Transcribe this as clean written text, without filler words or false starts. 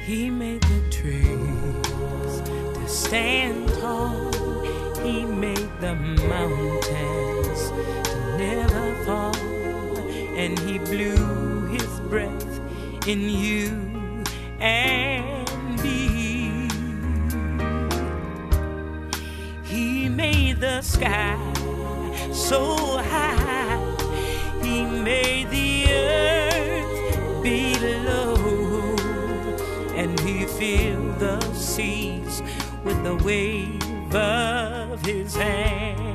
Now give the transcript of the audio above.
He made the trees to stand tall. He made the mountains to never fall. And he blew his breath in you and me. He made the sky so high. He made the earth below. And he filled the seas with the wave of his hand.